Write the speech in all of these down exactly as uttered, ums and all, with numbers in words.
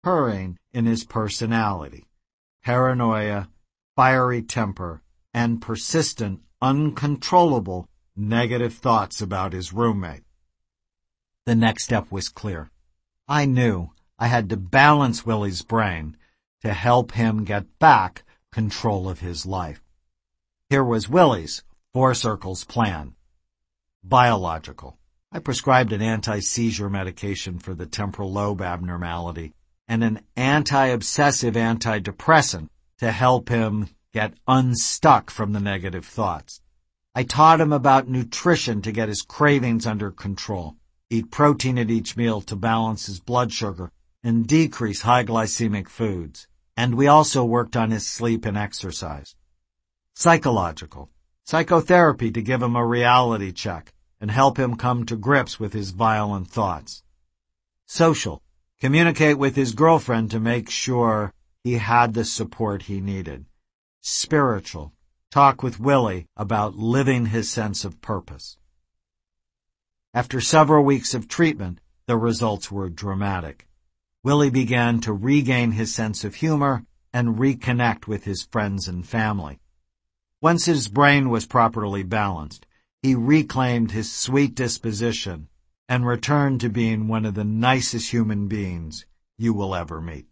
occurring in his personality: paranoia, fiery temper, and persistent, uncontrollable negative thoughts about his roommate. The next step was clear. I knew I had to balance Willie's brain to help him get back control of his life. Here was Willie's Four Circles plan. Biological. I prescribed an anti-seizure medication for the temporal lobe abnormality and an anti-obsessive antidepressant to help him get unstuck from the negative thoughts. I taught him about nutrition to get his cravings under control, eat protein at each meal to balance his blood sugar, and decrease high glycemic foods. And we also worked on his sleep and exercise. Psychological. Psychotherapy to give him a reality check and help him come to grips with his violent thoughts. Social. Communicate with his girlfriend to make sure he had the support he needed. Spiritual. Talk with Willie about living his sense of purpose. After several weeks of treatment, the results were dramatic. Willie began to regain his sense of humor and reconnect with his friends and family. Once his brain was properly balanced, he reclaimed his sweet disposition and returned to being one of the nicest human beings you will ever meet.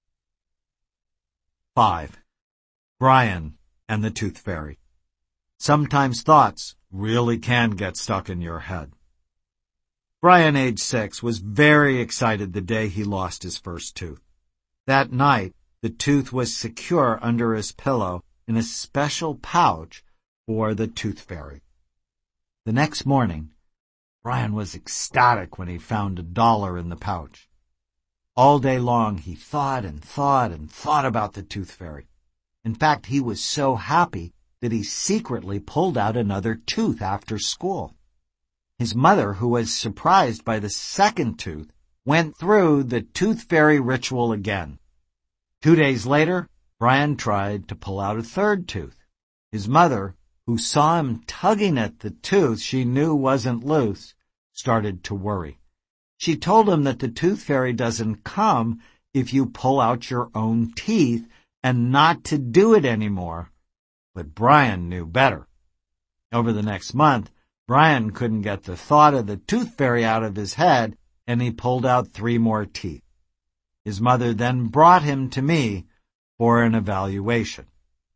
Five. Brian and the Tooth Fairy. Sometimes thoughts really can get stuck in your head. Brian, age six, was very excited the day he lost his first tooth. That night, the tooth was secure under his pillow in a special pouch for the Tooth Fairy. The next morning, Brian was ecstatic when he found a dollar in the pouch. All day long, he thought and thought and thought about the Tooth Fairy. In fact, he was so happy that he secretly pulled out another tooth after school. His mother, who was surprised by the second tooth, went through the Tooth Fairy ritual again. Two days later, Brian tried to pull out a third tooth. His mother, who saw him tugging at the tooth she knew wasn't loose, started to worry. She told him that the Tooth Fairy doesn't come if you pull out your own teeth and not to do it anymore. But Brian knew better. Over the next month, Brian couldn't get the thought of the Tooth Fairy out of his head, and he pulled out three more teeth. His mother then brought him to me for an evaluation.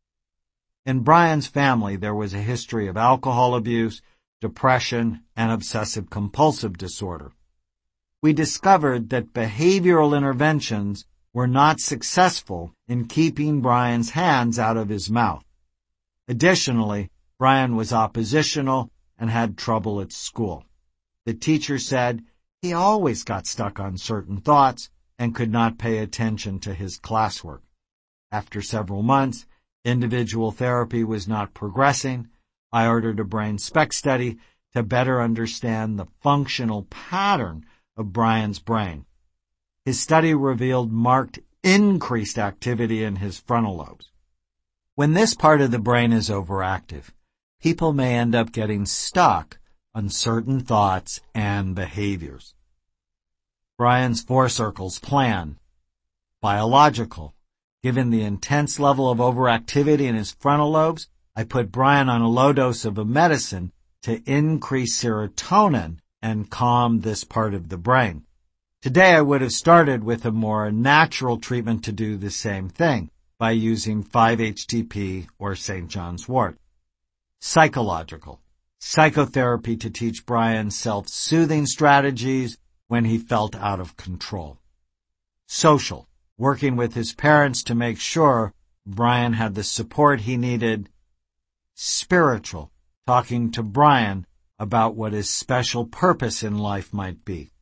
In Brian's family, there was a history of alcohol abuse, depression, and obsessive-compulsive disorder. We discovered that behavioral interventions were not successful in keeping Brian's hands out of his mouth. Additionally, Brian was oppositional and had trouble at school. The teacher said he always got stuck on certain thoughts and could not pay attention to his classwork. After several months, individual therapy was not progressing. I ordered a brain spec study to better understand the functional pattern of Brian's brain. His study revealed marked increased activity in his frontal lobes. When this part of the brain is overactive, people may end up getting stuck on certain thoughts and behaviors. Brian's Four Circles plan. Biological. Given the intense level of overactivity in his frontal lobes, I put Brian on a low dose of a medicine to increase serotonin and calm this part of the brain. Today I would have started with a more natural treatment to do the same thing by using five H T P or Saint John's wort. Psychological. Psychotherapy to teach Brian self-soothing strategies when he felt out of control. Social. Working with his parents to make sure Brian had the support he needed. Spiritual. Talking to Brian about what his special purpose in life might be.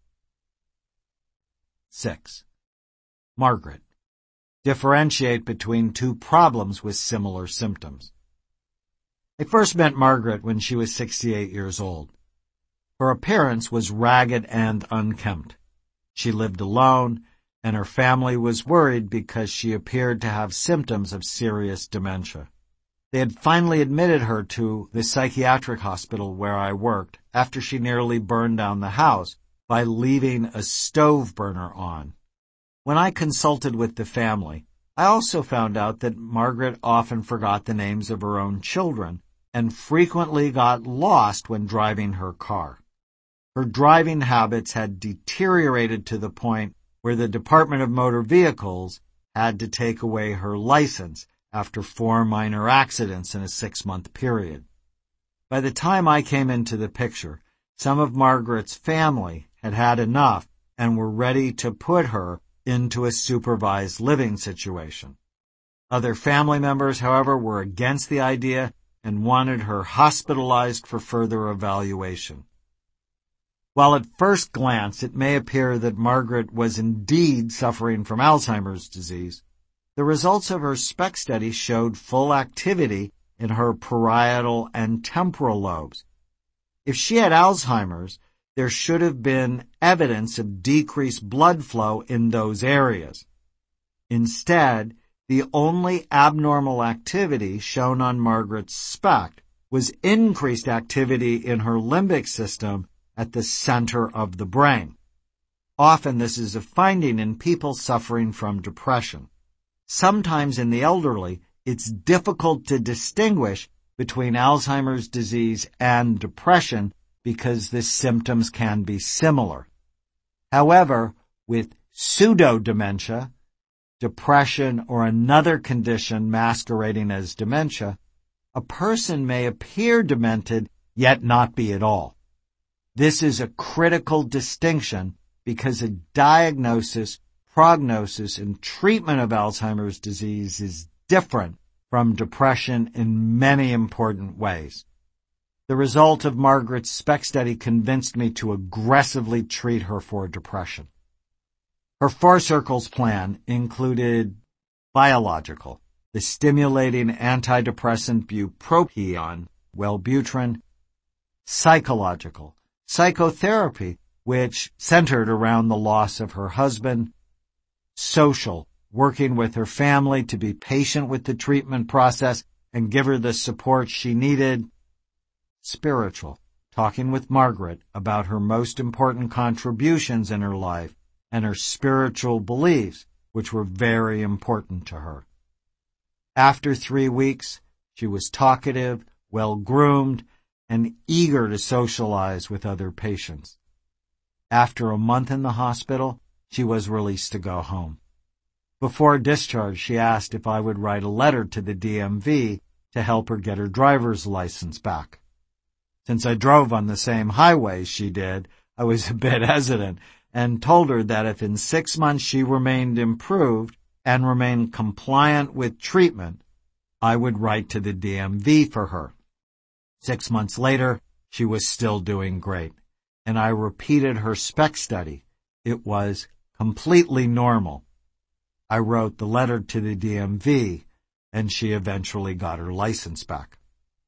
Six. Margaret. Differentiate between two problems with similar symptoms. I first met Margaret when she was sixty-eight years old. Her appearance was ragged and unkempt. She lived alone, and her family was worried because she appeared to have symptoms of serious dementia. They had finally admitted her to the psychiatric hospital where I worked after she nearly burned down the house by leaving a stove burner on. When I consulted with the family, I also found out that Margaret often forgot the names of her own children and frequently got lost when driving her car. Her driving habits had deteriorated to the point where the Department of Motor Vehicles had to take away her license after four minor accidents in a six-month period. By the time I came into the picture, some of Margaret's family had had enough and were ready to put her into a supervised living situation. Other family members, however, were against the idea and wanted her hospitalized for further evaluation. While at first glance it may appear that Margaret was indeed suffering from Alzheimer's disease, the results of her SPECT study showed full activity in her parietal and temporal lobes. If she had Alzheimer's, there should have been evidence of decreased blood flow in those areas. Instead, the only abnormal activity shown on Margaret's SPECT was increased activity in her limbic system at the center of the brain. Often this is a finding in people suffering from depression. Sometimes in the elderly, it's difficult to distinguish between Alzheimer's disease and depression because the symptoms can be similar. However, with pseudo-dementia, depression, or another condition masquerading as dementia, a person may appear demented yet not be at all. This is a critical distinction because a diagnosis, prognosis, and treatment of Alzheimer's disease is different from depression in many important ways. The result of Margaret's SPECT study convinced me to aggressively treat her for depression. Her Four Circles plan included biological, the stimulating antidepressant bupropion, Wellbutrin; psychological, psychotherapy, which centered around the loss of her husband; social, working with her family to be patient with the treatment process and give her the support she needed; spiritual, talking with Margaret about her most important contributions in her life and her spiritual beliefs, which were very important to her. After three weeks, she was talkative, well-groomed, and eager to socialize with other patients. After a month in the hospital, she was released to go home. Before discharge, she asked if I would write a letter to the D M V to help her get her driver's license back. Since I drove on the same highway she did, I was a bit hesitant and told her that if in six months she remained improved and remained compliant with treatment, I would write to the D M V for her. Six months later, she was still doing great, and I repeated her SPECT study. It was completely normal. I wrote the letter to the D M V, and she eventually got her license back.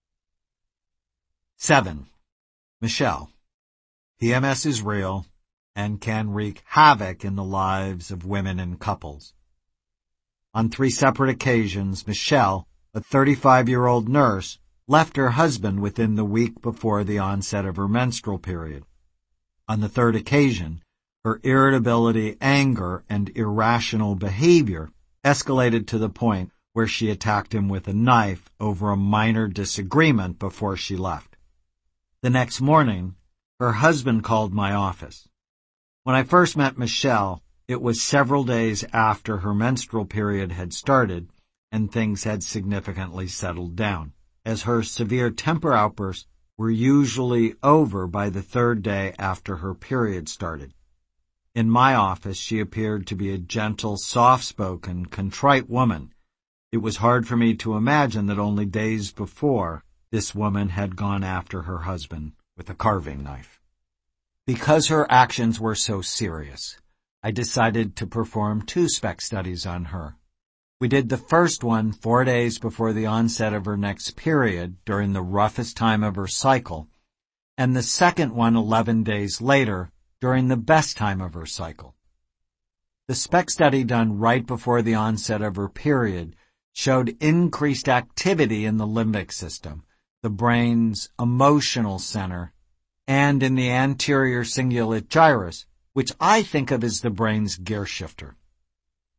Seven. Michelle. P M S is real and can wreak havoc in the lives of women and couples. On three separate occasions, Michelle, a thirty-five-year-old nurse, left her husband within the week before the onset of her menstrual period. On the third occasion, her irritability, anger, and irrational behavior escalated to the point where she attacked him with a knife over a minor disagreement before she left. The next morning, her husband called my office. When I first met Michelle, it was several days after her menstrual period had started and things had significantly settled down, as her severe temper outbursts were usually over by the third day after her period started. In my office, she appeared to be a gentle, soft-spoken, contrite woman. It was hard for me to imagine that only days before, this woman had gone after her husband with a carving knife. Because her actions were so serious, I decided to perform two SPECT studies on her. We did the first one four days before the onset of her next period during the roughest time of her cycle, and the second one eleven days later during the best time of her cycle. The SPECT study done right before the onset of her period showed increased activity in the limbic system, the brain's emotional center, and in the anterior cingulate gyrus, which I think of as the brain's gear shifter.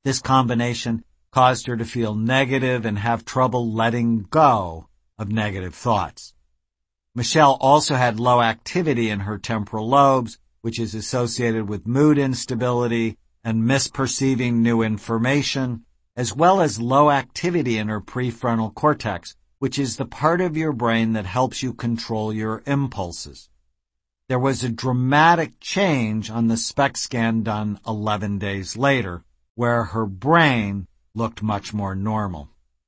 This combination caused her to feel negative and have trouble letting go of negative thoughts. Michelle also had low activity in her temporal lobes, which is associated with mood instability and misperceiving new information, as well as low activity in her prefrontal cortex, which is the part of your brain that helps you control your impulses. There was a dramatic change on the SPECT scan done eleven days later, where her brain looked much more normal.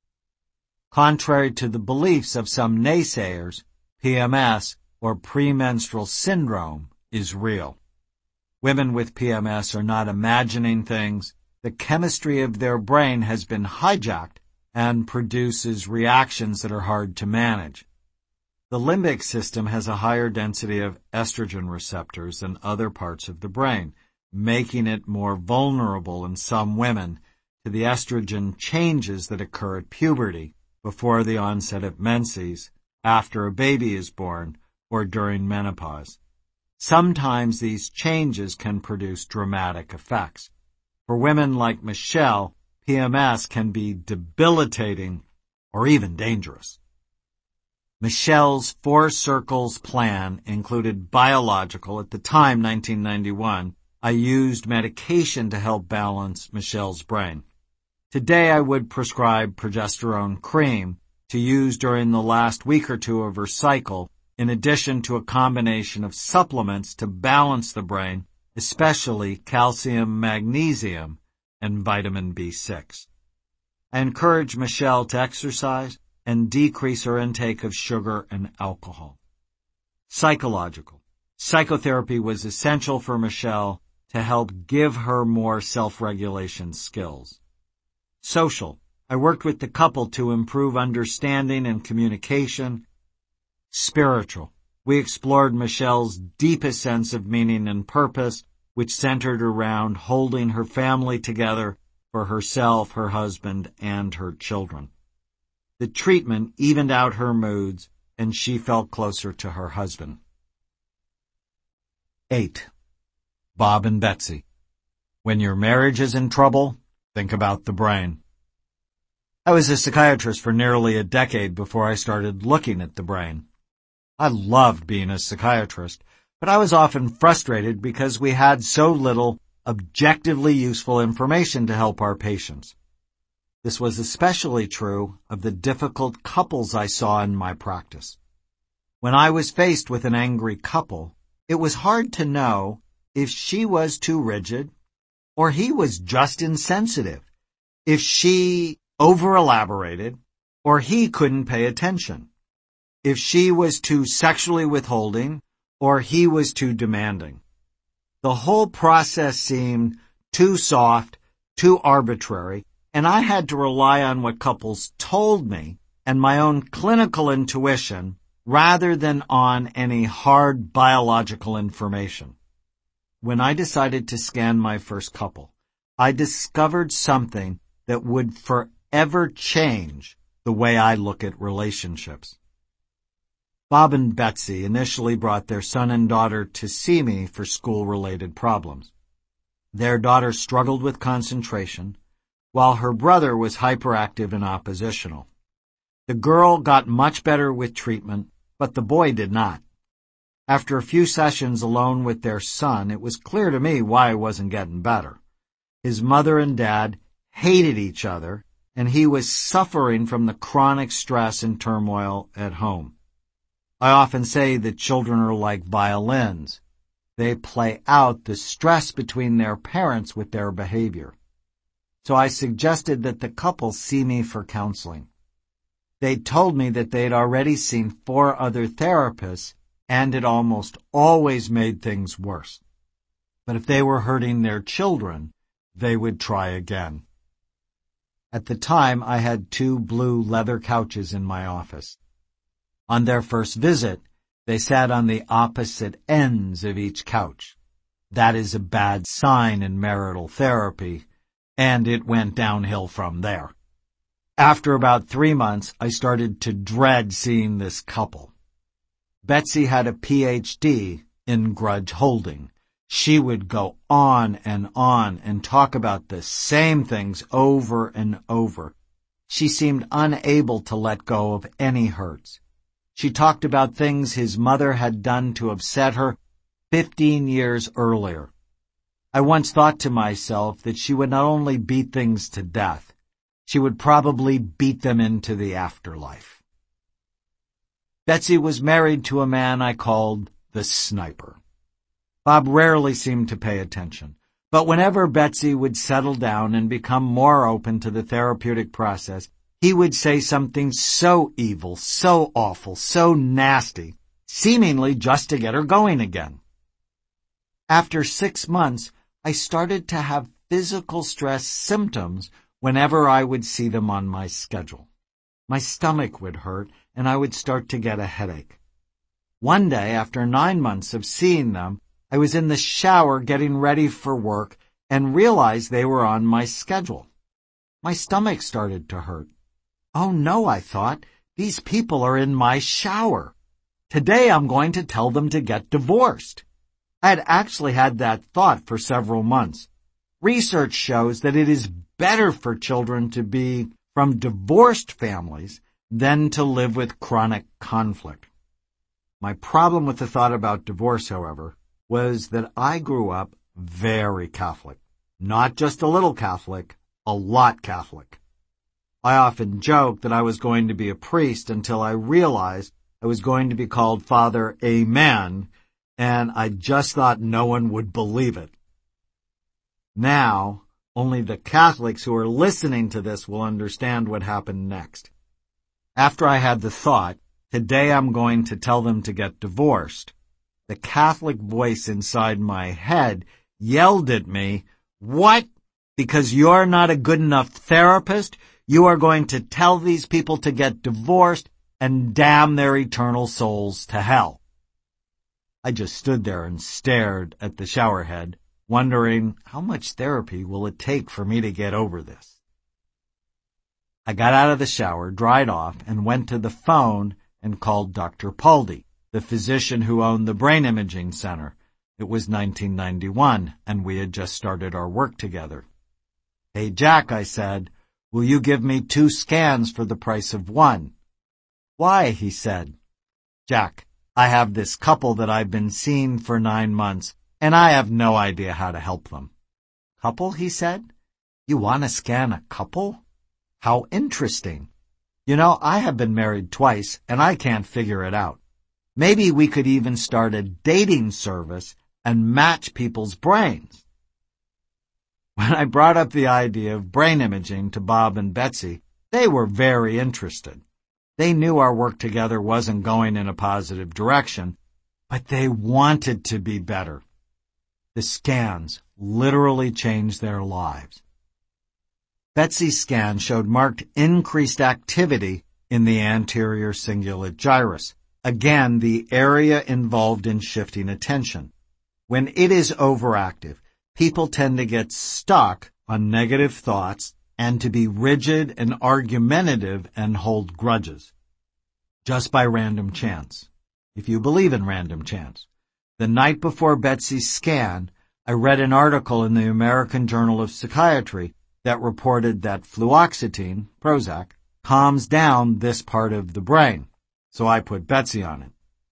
Contrary to the beliefs of some naysayers, P M S, or premenstrual syndrome, is real. Women with P M S are not imagining things. The chemistry of their brain has been hijacked and produces reactions that are hard to manage. The limbic system has a higher density of estrogen receptors than other parts of the brain, making it more vulnerable in some women to the estrogen changes that occur at puberty, before the onset of menses, after a baby is born, or during menopause. Sometimes these changes can produce dramatic effects. For women like Michelle, P M S can be debilitating or even dangerous. Michelle's Four Circles plan included biological. At the time, nineteen ninety-one, I used medication to help balance Michelle's brain. Today I would prescribe progesterone cream to use during the last week or two of her cycle, in addition to a combination of supplements to balance the brain, especially calcium, magnesium, and vitamin B six. I encourage Michelle to exercise and decrease her intake of sugar and alcohol. Psychological. Psychotherapy was essential for Michelle to help give her more self-regulation skills. Social. I worked with the couple to improve understanding and communication. Spiritual. We explored Michelle's deepest sense of meaning and purpose, which centered around holding her family together for herself, her husband, and her children. The treatment evened out her moods, and she felt closer to her husband. Eight. Bob and Betsy. When your marriage is in trouble, think about the brain. I was a psychiatrist for nearly a decade before I started looking at the brain. I loved being a psychiatrist, but I was often frustrated because we had so little objectively useful information to help our patients. This was especially true of the difficult couples I saw in my practice. When I was faced with an angry couple, it was hard to know if she was too rigid or he was just insensitive, if she over-elaborated or he couldn't pay attention, if she was too sexually withholding or he was too demanding. The whole process seemed too soft, too arbitrary, and I had to rely on what couples told me and my own clinical intuition rather than on any hard biological information. When I decided to scan my first couple, I discovered something that would forever change the way I look at relationships. Bob and Betsy initially brought their son and daughter to see me for school-related problems. Their daughter struggled with concentration, while her brother was hyperactive and oppositional. The girl got much better with treatment, but the boy did not. After a few sessions alone with their son, it was clear to me why he wasn't getting better. His mother and dad hated each other, and he was suffering from the chronic stress and turmoil at home. I often say that children are like violins. They play out the stress between their parents with their behavior. So I suggested that the couple see me for counseling. They told me that they'd already seen four other therapists, and it almost always made things worse. But if they were hurting their children, they would try again. At the time, I had two blue leather couches in my office. On their first visit, they sat on the opposite ends of each couch. That is a bad sign in marital therapy, and it went downhill from there. After about three months, I started to dread seeing this couple. Betsy had a P H D in grudge holding. She would go on and on and talk about the same things over and over. She seemed unable to let go of any hurts. She talked about things his mother had done to upset her fifteen years earlier. I once thought to myself that she would not only beat things to death, she would probably beat them into the afterlife. Betsy was married to a man I called the Sniper. Bob rarely seemed to pay attention, but whenever Betsy would settle down and become more open to the therapeutic process, he would say something so evil, so awful, so nasty, seemingly just to get her going again. After six months, I started to have physical stress symptoms whenever I would see them on my schedule. My stomach would hurt, and I would start to get a headache. One day, after nine months of seeing them, I was in the shower getting ready for work and realized they were on my schedule. My stomach started to hurt. Oh no, I thought, these people are in my shower. Today I'm going to tell them to get divorced. I had actually had that thought for several months. Research shows that it is better for children to be from divorced families than to live with chronic conflict. My problem with the thought about divorce, however, was that I grew up very Catholic. Not just a little Catholic, a lot Catholic. I often joked that I was going to be a priest until I realized I was going to be called Father Amen, and I just thought no one would believe it. Now, only the Catholics who are listening to this will understand what happened next. After I had the thought, today I'm going to tell them to get divorced, the Catholic voice inside my head yelled at me, "What? Because you're not a good enough therapist, you are going to tell these people to get divorced and damn their eternal souls to hell." I just stood there and stared at the showerhead, wondering how much therapy will it take for me to get over this. I got out of the shower, dried off, and went to the phone and called Doctor Paldi, the physician who owned the brain imaging center. It was nineteen ninety-one, and we had just started our work together. "Hey, Jack," I said, "will you give me two scans for the price of one?" "Why?" he said. "Jack, I have this couple that I've been seeing for nine months, and I have no idea how to help them." "Couple?" he said. "You want to scan a couple? How interesting. You know, I have been married twice, and I can't figure it out. Maybe we could even start a dating service and match people's brains." When I brought up the idea of brain imaging to Bob and Betsy, they were very interested. They knew our work together wasn't going in a positive direction, but they wanted to be better. The scans literally changed their lives. Betsy's scan showed marked increased activity in the anterior cingulate gyrus, again the area involved in shifting attention. When it is overactive, people tend to get stuck on negative thoughts and to be rigid and argumentative and hold grudges. Just by random chance, if you believe in random chance. The night before Betsy's scan, I read an article in the American Journal of Psychiatry that reported that fluoxetine, Prozac, calms down this part of the brain, so I put Betsy on it.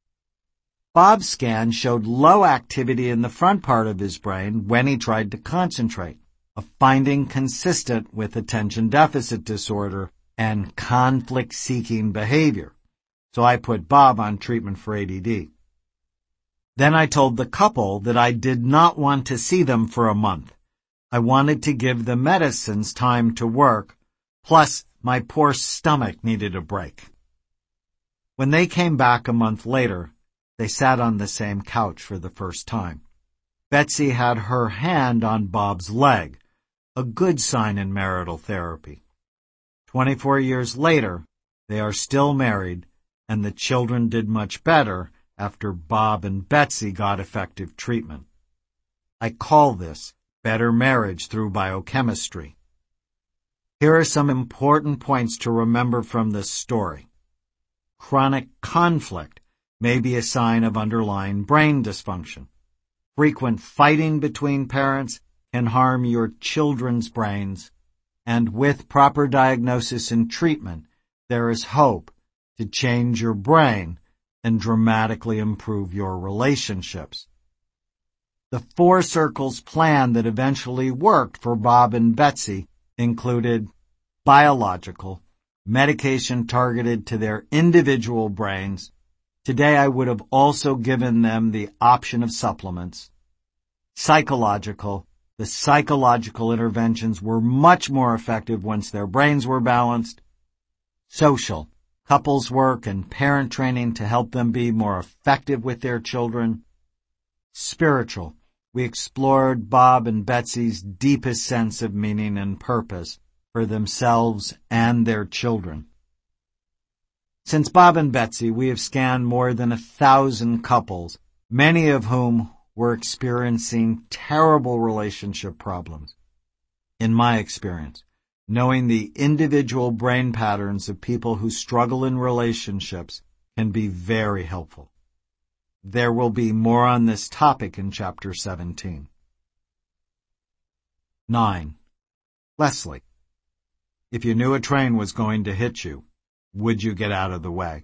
Bob's scan showed low activity in the front part of his brain when he tried to concentrate, a finding consistent with attention deficit disorder and conflict-seeking behavior. So I put Bob on treatment for A D D. Then I told the couple that I did not want to see them for a month. I wanted to give the medicines time to work, plus my poor stomach needed a break. When they came back a month later, they sat on the same couch for the first time. Betsy had her hand on Bob's leg, a good sign in marital therapy. Twenty-four years later, they are still married, and the children did much better after Bob and Betsy got effective treatment. I call this better marriage through biochemistry. Here are some important points to remember from this story. Chronic conflict may be a sign of underlying brain dysfunction. Frequent fighting between parents can harm your children's brains, and with proper diagnosis and treatment, there is hope to change your brain and dramatically improve your relationships. The Four Circles plan that eventually worked for Bob and Betsy included biological, medication targeted to their individual brains. Today I would have also given them the option of supplements. Psychological, the psychological interventions were much more effective once their brains were balanced. Social, couples work and parent training to help them be more effective with their children. Spiritual, we explored Bob and Betsy's deepest sense of meaning and purpose for themselves and their children. Since Bob and Betsy, we have scanned more than a thousand couples, many of whom were experiencing terrible relationship problems. In my experience, knowing the individual brain patterns of people who struggle in relationships can be very helpful. There will be more on this topic in Chapter seventeen. nine. Leslie, if you knew a train was going to hit you, would you get out of the way?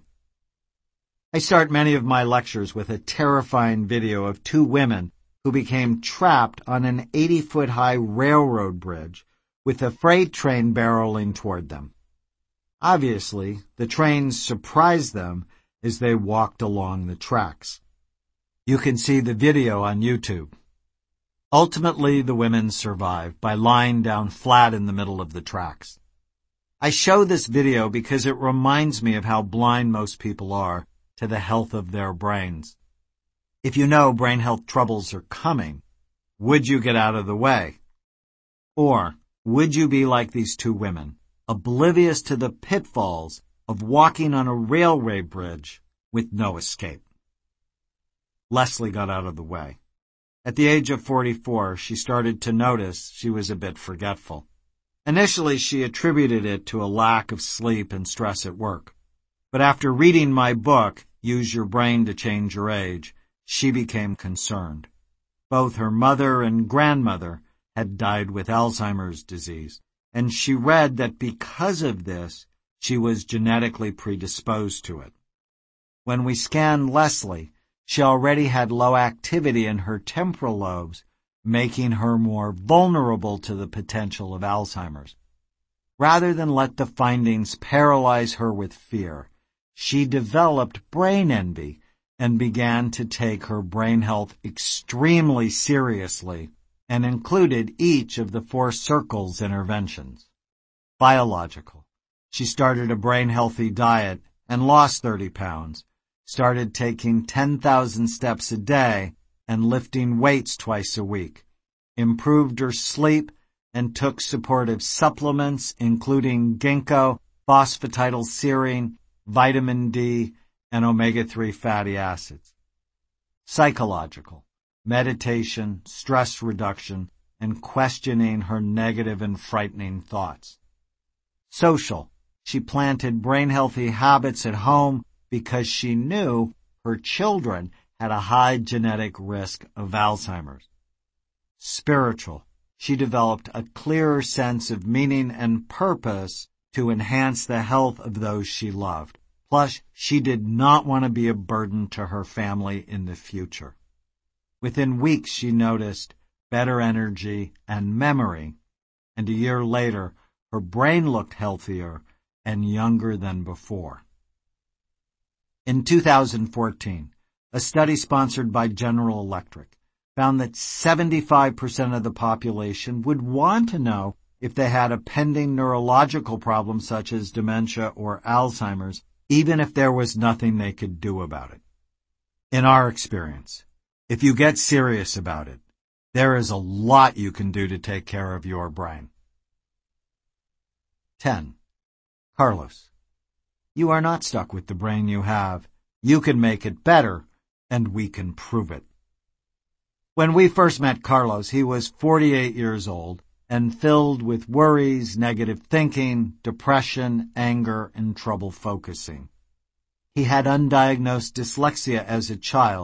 I start many of my lectures with a terrifying video of two women who became trapped on an eighty-foot-high railroad bridge with a freight train barreling toward them. Obviously, the train surprised them as they walked along the tracks. You can see the video on YouTube. Ultimately, the women survived by lying down flat in the middle of the tracks. I show this video because it reminds me of how blind most people are to the health of their brains. If you know brain health troubles are coming, would you get out of the way? Or would you be like these two women, oblivious to the pitfalls of walking on a railway bridge with no escape? Leslie got out of the way. At the age of forty-four, she started to notice she was a bit forgetful. Initially, she attributed it to a lack of sleep and stress at work. But after reading my book, Use Your Brain to Change Your Age, she became concerned. Both her mother and grandmother had died with Alzheimer's disease, and she read that because of this, she was genetically predisposed to it. When we scanned Leslie, she already had low activity in her temporal lobes, making her more vulnerable to the potential of Alzheimer's. Rather than let the findings paralyze her with fear, she developed brain envy and began to take her brain health extremely seriously and included each of the Four Circles interventions. Biological. She started a brain-healthy diet and lost thirty pounds, started taking ten thousand steps a day and lifting weights twice a week, improved her sleep, and took supportive supplements including ginkgo, phosphatidylserine, vitamin D, and omega three fatty acids. Psychological. Meditation, stress reduction, and questioning her negative and frightening thoughts. Social. She planted brain-healthy habits at home because she knew her children had a high genetic risk of Alzheimer's. Spiritual. She developed a clearer sense of meaning and purpose to enhance the health of those she loved. Plus, she did not want to be a burden to her family in the future. Within weeks, she noticed better energy and memory, and a year later, her brain looked healthier and younger than before. In two thousand fourteen, a study sponsored by General Electric found that seventy-five percent of the population would want to know if they had a pending neurological problem such as dementia or Alzheimer's, even if there was nothing they could do about it. In our experience, if you get serious about it, there is a lot you can do to take care of your brain. ten. Carlos. You are not stuck with the brain you have. You can make it better, and we can prove it. When we first met Carlos, he was forty-eight years old and filled with worries, negative thinking, depression, anger, and trouble focusing. He had undiagnosed dyslexia as a child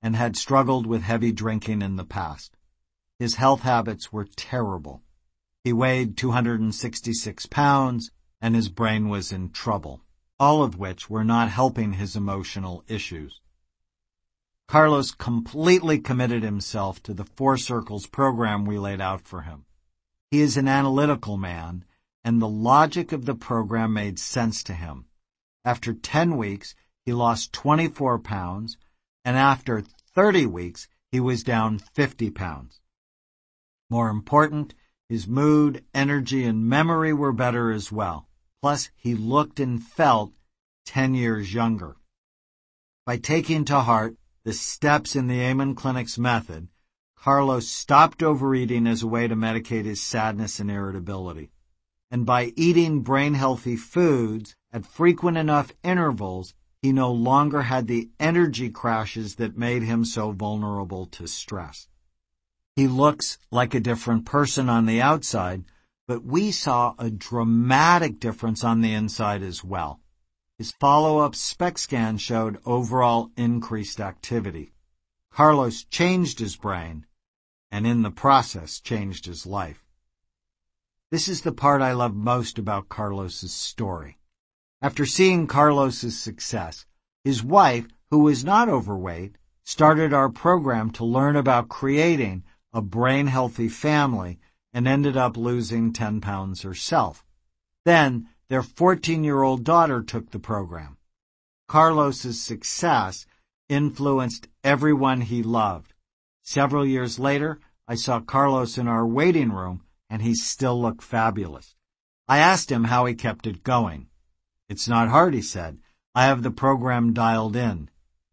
and had struggled with heavy drinking in the past. His health habits were terrible. He weighed two hundred sixty-six pounds, and his brain was in trouble, all of which were not helping his emotional issues. Carlos completely committed himself to the Four Circles program we laid out for him. He is an analytical man, and the logic of the program made sense to him. After ten weeks, he lost twenty-four pounds, and after thirty weeks, he was down fifty pounds. More important, his mood, energy, and memory were better as well. Plus, he looked and felt ten years younger. By taking to heart the steps in the Amen Clinic's method, Carlos stopped overeating as a way to medicate his sadness and irritability. And by eating brain-healthy foods at frequent enough intervals, he no longer had the energy crashes that made him so vulnerable to stress. He looks like a different person on the outside, but we saw a dramatic difference on the inside as well. His follow-up SPECT scan showed overall increased activity. Carlos changed his brain, and in the process changed his life. This is the part I love most about Carlos's story. After seeing Carlos's success, his wife, who was not overweight, started our program to learn about creating a brain-healthy family and ended up losing ten pounds herself. Then, their fourteen-year-old daughter took the program. Carlos's success influenced everyone he loved. Several years later, I saw Carlos in our waiting room, and he still looked fabulous. I asked him how he kept it going. "It's not hard," he said. "I have the program dialed in."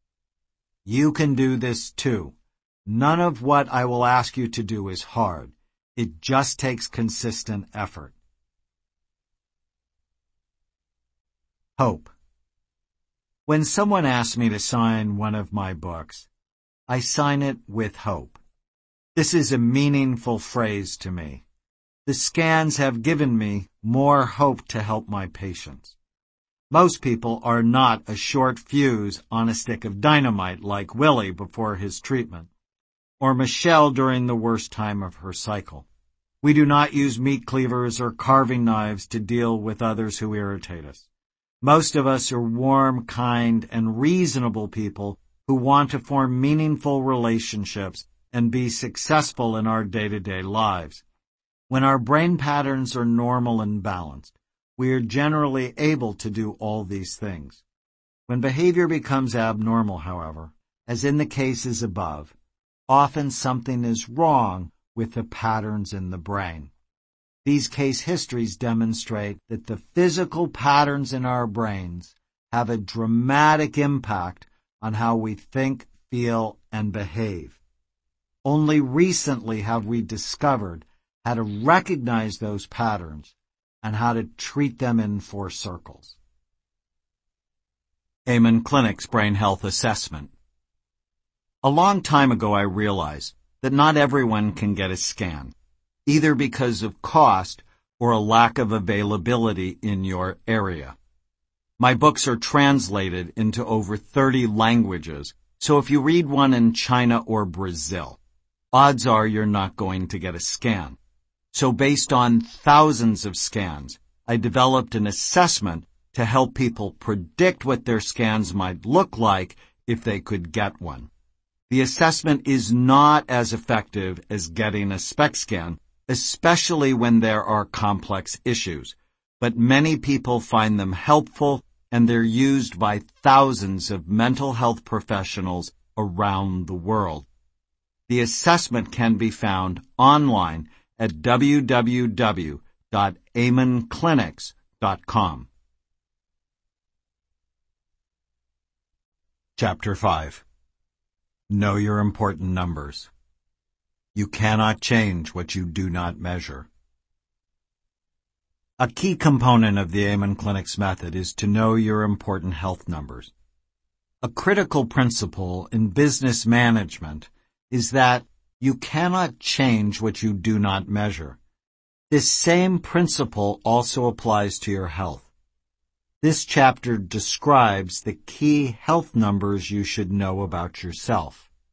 You can do this too. None of what I will ask you to do is hard. It just takes consistent effort. Hope. When someone asks me to sign one of my books, I sign it with hope. This is a meaningful phrase to me. The scans have given me more hope to help my patients. Most people are not a short fuse on a stick of dynamite like Willie before his treatment, or Michelle during the worst time of her cycle. We do not use meat cleavers or carving knives to deal with others who irritate us. Most of us are warm, kind, and reasonable people who want to form meaningful relationships and be successful in our day-to-day lives. When our brain patterns are normal and balanced, we are generally able to do all these things. When behavior becomes abnormal, however, as in the cases above, often something is wrong with the patterns in the brain. These case histories demonstrate that the physical patterns in our brains have a dramatic impact on how we think, feel, and behave. Only recently have we discovered how to recognize those patterns and how to treat them in Four Circles. Amen Clinic's Brain Health Assessment. A long time ago I realized that not everyone can get a scan, either because of cost or a lack of availability in your area. My books are translated into over thirty languages, so if you read one in China or Brazil, odds are you're not going to get a scan. So based on thousands of scans, I developed an assessment to help people predict what their scans might look like if they could get one. The assessment is not as effective as getting a SPECT scan, especially when there are complex issues, but many people find them helpful and they're used by thousands of mental health professionals around the world. The assessment can be found online at w w w dot amen clinics dot com. Chapter five. Know your important numbers. You cannot change what you do not measure. A key component of the Amen Clinic's method is to know your important health numbers. A critical principle in business management is that you cannot change what you do not measure. This same principle also applies to your health. This chapter describes the key health numbers you should know about yourself.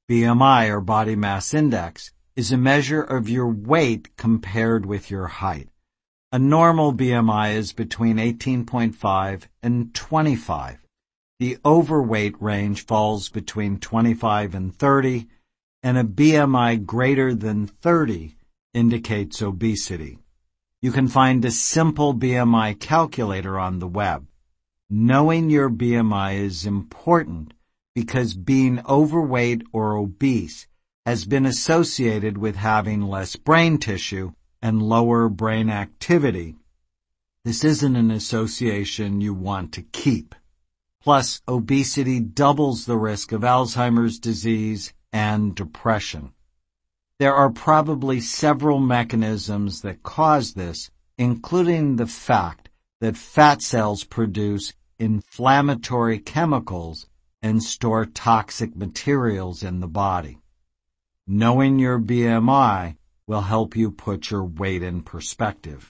B M I, or body mass index, is a measure of your weight compared with your height. A normal B M I is between eighteen point five and twenty-five. The overweight range falls between twenty-five and thirty, and a B M I greater than thirty indicates obesity. You can find a simple B M I calculator on the web. Knowing your B M I is important because being overweight or obese has been associated with having less brain tissue and lower brain activity. This isn't an association you want to keep. Plus, obesity doubles the risk of Alzheimer's disease and depression. There are probably several mechanisms that cause this, including the fact that fat cells produce inflammatory chemicals and store toxic materials in the body. Knowing your B M I will help you put your weight in perspective.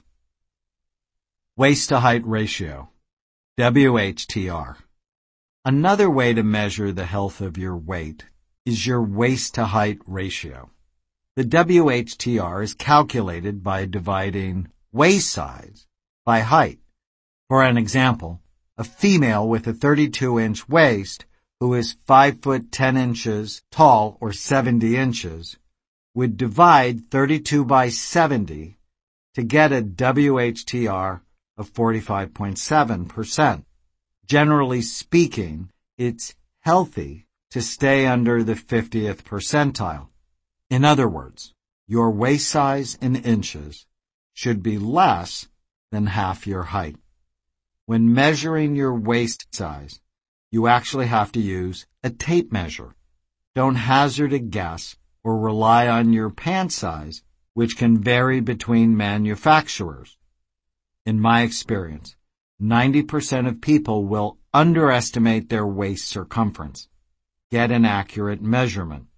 Waist-to-height ratio, W H T R. Another way to measure the health of your weight is your waist-to-height ratio. The W H T R is calculated by dividing waist size by height. For an example, a female with a thirty-two inch waist who is five foot ten inches tall or seventy inches would divide thirty-two by seventy to get a W H T R of forty-five point seven percent. Generally speaking, it's healthy to stay under the fiftieth percentile. In other words, your waist size in inches should be less than half your height. When measuring your waist size, you actually have to use a tape measure. Don't hazard a guess or rely on your pant size, which can vary between manufacturers. In my experience, ninety percent of people will underestimate their waist circumference. Get an accurate measurement.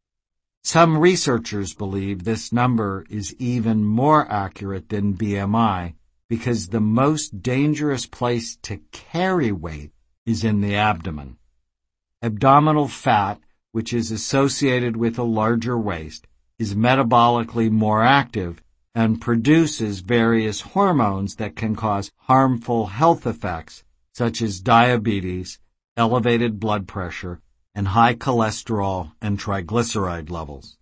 Some researchers believe this number is even more accurate than B M I because the most dangerous place to carry weight is in the abdomen. Abdominal fat, which is associated with a larger waist, is metabolically more active and produces various hormones that can cause harmful health effects such as diabetes, elevated blood pressure, and high cholesterol and triglyceride levels.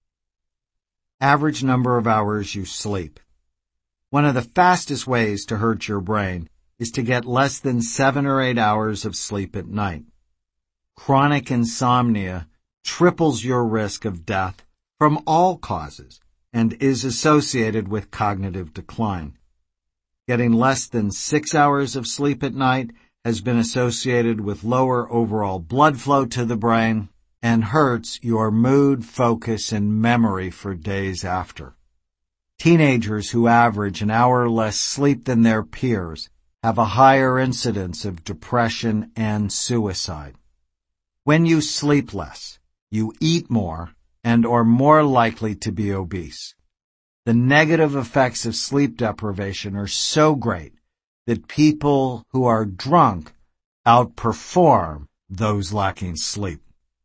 Average number of hours you sleep. One of the fastest ways to hurt your brain is to get less than seven or eight hours of sleep at night. Chronic insomnia triples your risk of death from all causes and is associated with cognitive decline. Getting less than six hours of sleep at night has been associated with lower overall blood flow to the brain and hurts your mood, focus, and memory for days after. Teenagers who average an hour less sleep than their peers have a higher incidence of depression and suicide. When you sleep less, you eat more and are more likely to be obese. The negative effects of sleep deprivation are so great that people who are drunk outperform those lacking sleep.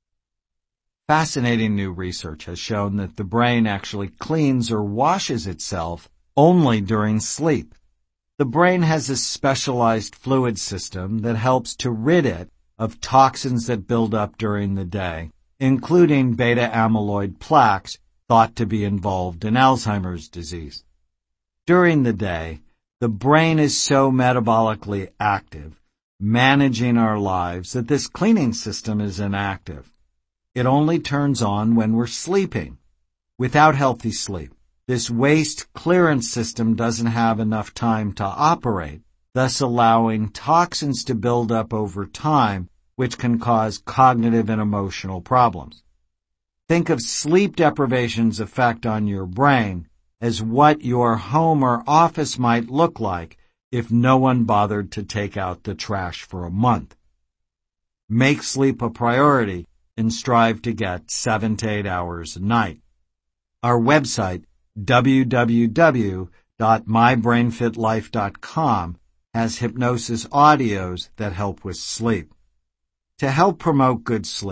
Fascinating new research has shown that the brain actually cleans or washes itself only during sleep. The brain has a specialized fluid system that helps to rid it of toxins that build up during the day, including beta-amyloid plaques thought to be involved in Alzheimer's disease. During the day, the brain is so metabolically active, managing our lives, that this cleaning system is inactive. It only turns on when we're sleeping. Without healthy sleep, this waste clearance system doesn't have enough time to operate, thus allowing toxins to build up over time, which can cause cognitive and emotional problems. Think of sleep deprivation's effect on your brain as what your home or office might look like if no one bothered to take out the trash for a month. Make sleep a priority and strive to get seven to eight hours a night. Our website, w w w dot my brain fit life dot com, has hypnosis audios that help with sleep. To help promote good sleep,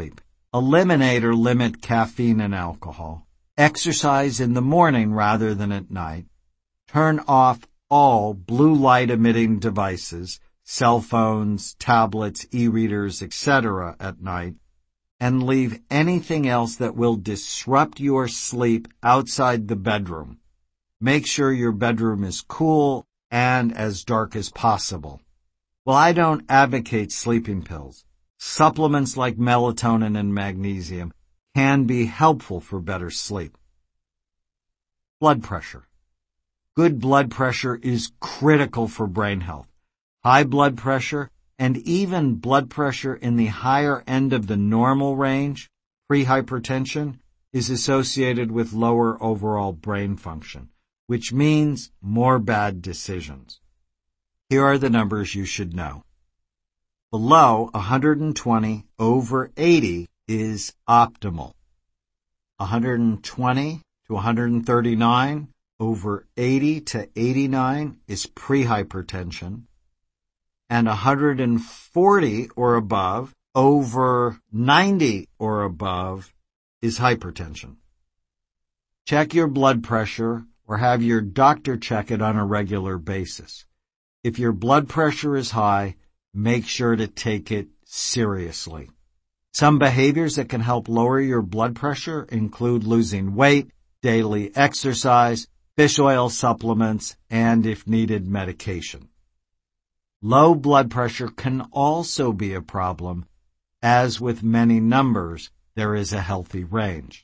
Eliminate or limit caffeine and alcohol. Exercise in the morning rather than at night. Turn off all blue light emitting devices, cell phones, tablets, e-readers, et cetera at night, and leave anything else that will disrupt your sleep outside the bedroom. Make sure your bedroom is cool and as dark as possible. While I don't advocate sleeping pills, supplements like melatonin and magnesium can be helpful for better sleep. Blood pressure. Good blood pressure is critical for brain health. High blood pressure and even blood pressure in the higher end of the normal range, prehypertension, is associated with lower overall brain function, which means more bad decisions. Here are the numbers you should know. Below one hundred twenty over eighty is optimal. one hundred twenty to one hundred thirty-nine over eighty to eighty-nine is prehypertension. And one hundred forty or above over ninety or above is hypertension. Check your blood pressure or have your doctor check it on a regular basis. If your blood pressure is high, make sure to take it seriously. Some behaviors that can help lower your blood pressure include losing weight, daily exercise, fish oil supplements, and if needed, medication. Low blood pressure can also be a problem. As with many numbers, there is a healthy range.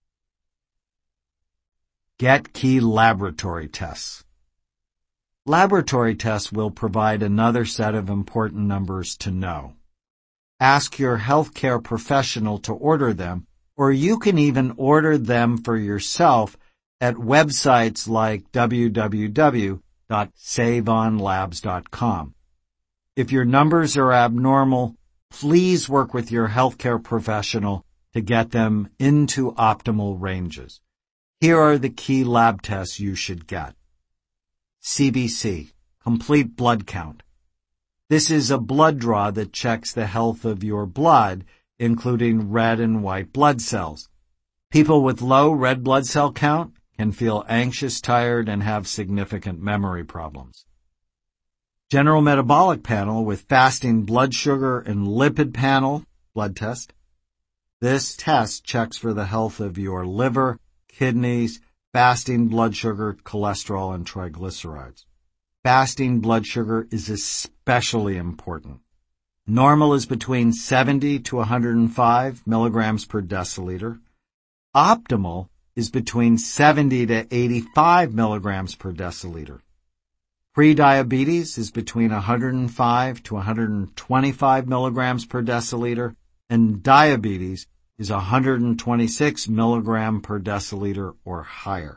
Get key laboratory tests. Laboratory tests will provide another set of important numbers to know. Ask your healthcare professional to order them, or you can even order them for yourself at websites like w w w dot save on labs dot com. If your numbers are abnormal, please work with your healthcare professional to get them into optimal ranges. Here are the key lab tests you should get. C B C, complete blood count. This is a blood draw that checks the health of your blood, including red and white blood cells. People with low red blood cell count can feel anxious, tired, and have significant memory problems. General metabolic panel with fasting blood sugar and lipid panel blood test. This test checks for the health of your liver, kidneys, fasting blood sugar, cholesterol, and triglycerides. Fasting blood sugar is especially important. Normal is between seventy to one hundred five milligrams per deciliter. Optimal is between seventy to eighty-five milligrams per deciliter. Prediabetes is between one hundred five to one hundred twenty-five milligrams per deciliter, and diabetes is one hundred twenty-six milligrams per deciliter or higher.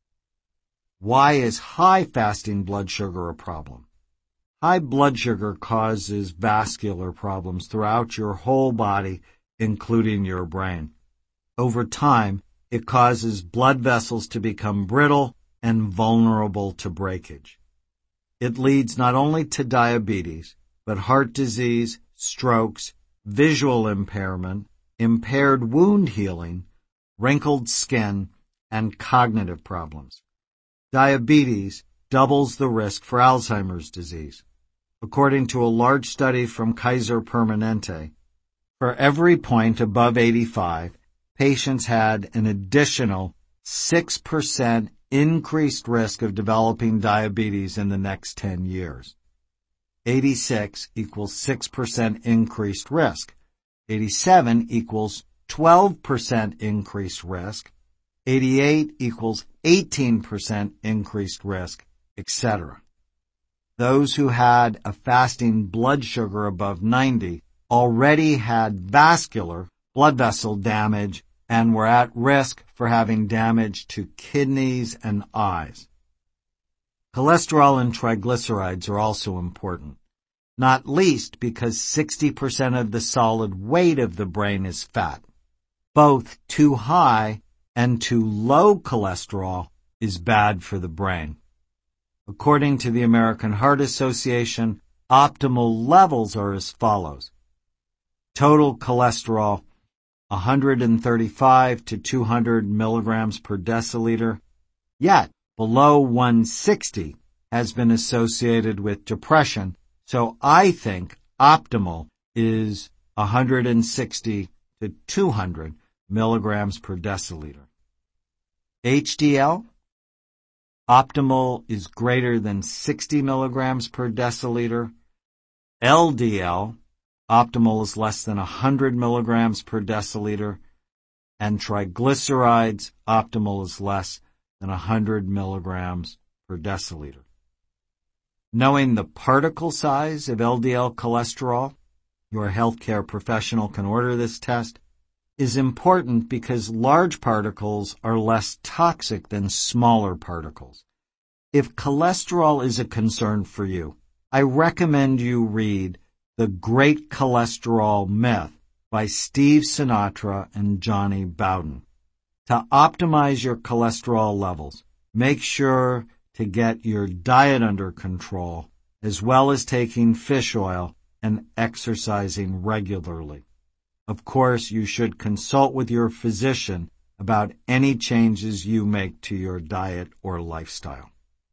Why is high fasting blood sugar a problem? High blood sugar causes vascular problems throughout your whole body, including your brain. Over time, it causes blood vessels to become brittle and vulnerable to breakage. It leads not only to diabetes, but heart disease, strokes, visual impairment, impaired wound healing, wrinkled skin, and cognitive problems. Diabetes doubles the risk for Alzheimer's disease. According to a large study from Kaiser Permanente, for every point above eighty-five, patients had an additional six percent increased risk of developing diabetes in the next ten years. eighty-six equals six percent increased risk. eighty-seven equals twelve percent increased risk. eighty-eight equals eighteen percent increased risk, et cetera. Those who had a fasting blood sugar above ninety already had vascular blood vessel damage and were at risk for having damage to kidneys and eyes. Cholesterol and triglycerides are also important, not least because sixty percent of the solid weight of the brain is fat. Both too high and too low cholesterol is bad for the brain. According to the American Heart Association, optimal levels are as follows. Total cholesterol, one hundred thirty-five to two hundred milligrams per deciliter, yet below one hundred sixty has been associated with depression, so I think optimal is one hundred sixty to two hundred milligrams per deciliter. H D L, optimal is greater than sixty milligrams per deciliter. L D L, optimal is less than one hundred milligrams per deciliter. And triglycerides, optimal is less than one hundred milligrams per deciliter. Knowing the particle size of L D L cholesterol, your healthcare professional can order this test, is important because large particles are less toxic than smaller particles. If cholesterol is a concern for you, I recommend you read The Great Cholesterol Myth by Steve Sinatra and Johnny Bowden. To optimize your cholesterol levels, make sure to get your diet under control, as well as taking fish oil and exercising regularly. Of course, you should consult with your physician about any changes you make to your diet or lifestyle.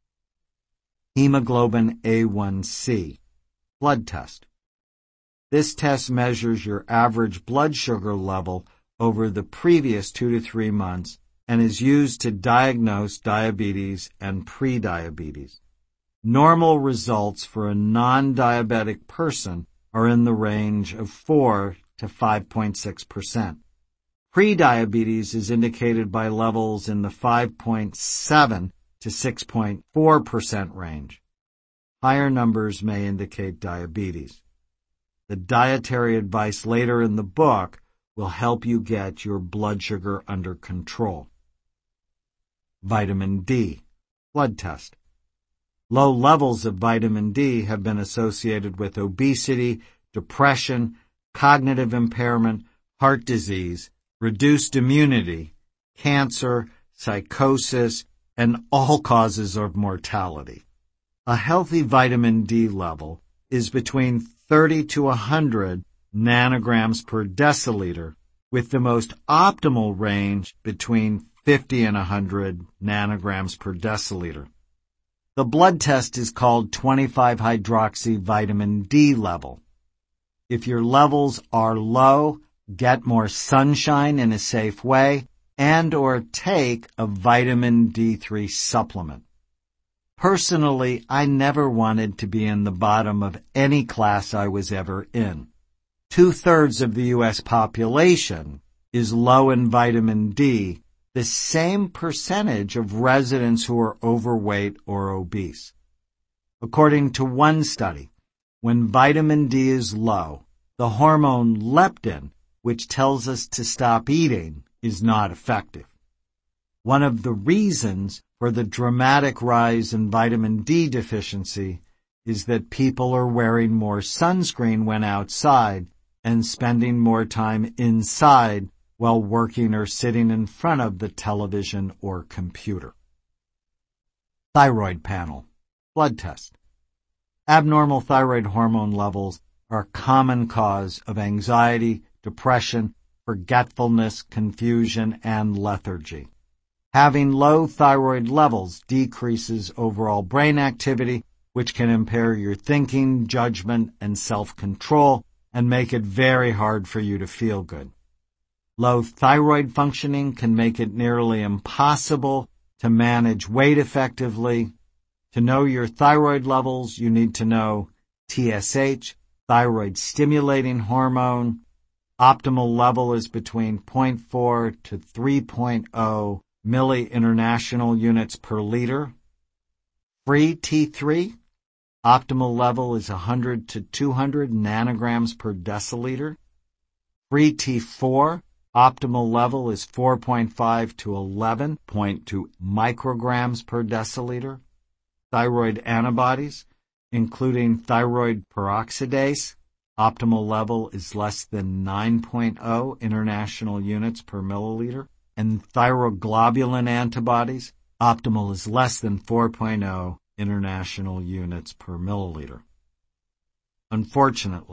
Hemoglobin A one C, blood test. This test measures your average blood sugar level over the previous two to three months and is used to diagnose diabetes and prediabetes. Normal results for a non-diabetic person are in the range of four to five point six percent. Prediabetes is indicated by levels in the five point seven to six point four percent range. Higher numbers may indicate diabetes. The dietary advice later in the book will help you get your blood sugar under control. Vitamin D, blood test. Low levels of vitamin D have been associated with obesity, depression, cognitive impairment, heart disease, reduced immunity, cancer, psychosis, and all causes of mortality. A healthy vitamin D level is between thirty to one hundred nanograms per deciliter, with the most optimal range between fifty and one hundred nanograms per deciliter. The blood test is called twenty-five hydroxy vitamin D level. If your levels are low, get more sunshine in a safe way and or take a vitamin D three supplement. Personally, I never wanted to be in the bottom of any class I was ever in. Two-thirds of the U S population is low in vitamin D, the same percentage of residents who are overweight or obese. According to one study, when vitamin D is low, the hormone leptin, which tells us to stop eating, is not effective. One of the reasons for the dramatic rise in vitamin D deficiency is that people are wearing more sunscreen when outside and spending more time inside while working or sitting in front of the television or computer. Thyroid panel, blood test. Abnormal thyroid hormone levels are a common cause of anxiety, depression, forgetfulness, confusion, and lethargy. Having low thyroid levels decreases overall brain activity, which can impair your thinking, judgment, and self-control, and make it very hard for you to feel good. Low thyroid functioning can make it nearly impossible to manage weight effectively. To know your thyroid levels, you need to know T S H, thyroid stimulating hormone. Optimal level is between zero point four to three point zero milli international units per liter. Free T three, optimal level is one hundred to two hundred nanograms per deciliter. Free T four, optimal level is four point five to eleven point two micrograms per deciliter. Thyroid antibodies, including thyroid peroxidase, optimal level is less than nine point zero international units per milliliter. And thyroglobulin antibodies, optimal is less than four point zero international units per milliliter. Unfortunately,